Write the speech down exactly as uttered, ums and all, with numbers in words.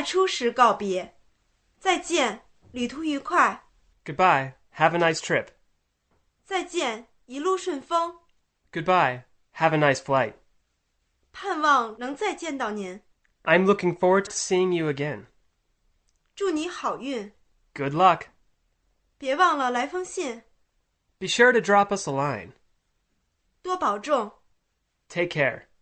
出时告别。再见，旅途愉快。 Goodbye. Have a nice trip. 再见，一路顺风。 Goodbye. Have a nice flight. 盼望能再见到您。 I'm looking forward to seeing you again. 祝你好运。 Good luck. 别忘了来封信。 Be sure to drop us a line. 多保重。 Take care.